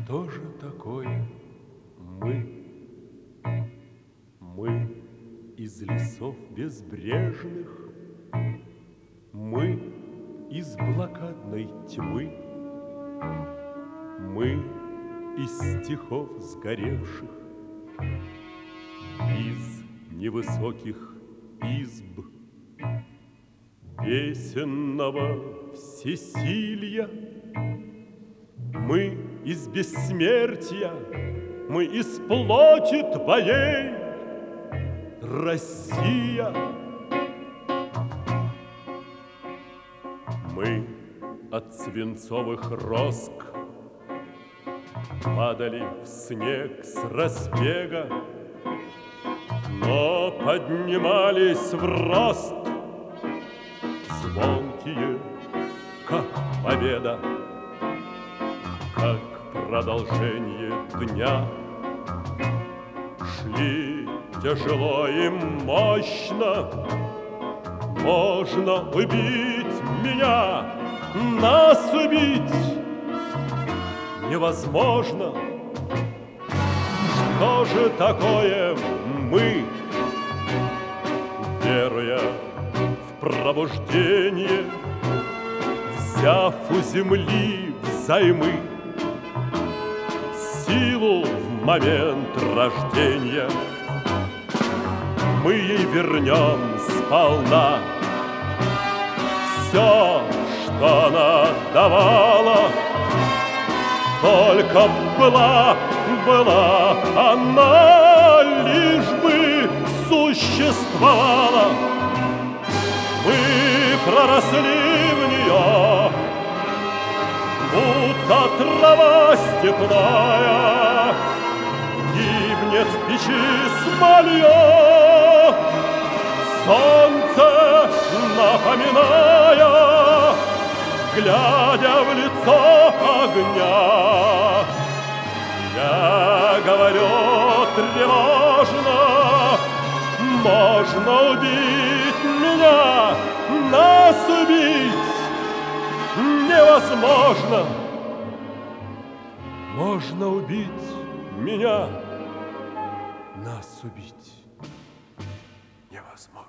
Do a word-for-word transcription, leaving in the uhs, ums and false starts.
Что же такое мы? Мы из лесов безбрежных, мы из блокадной тьмы, мы из стихов сгоревших, из невысоких изб песенного всесилья. Мы из бессмертия, мы из плоти твоей, Россия. Мы от свинцовых роск падали в снег с разбега, но поднимались в рост, звонкие, как победа, как продолжение дня. Шли тяжело и мощно, можно убить меня, нас убить невозможно. Что же такое мы, веруя в пробуждение, взяв у земли взаймы силу в момент рождения, мы ей вернем сполна все, что она давала. Только была, была она, лишь бы существовала. Мы проросли в нее, будто трава степная гибнет в печи смолье, солнце напоминая, глядя в лицо огня. Я говорю тревожно: можно убить меня, нас убить невозможно. Можно убить меня, нас убить невозможно.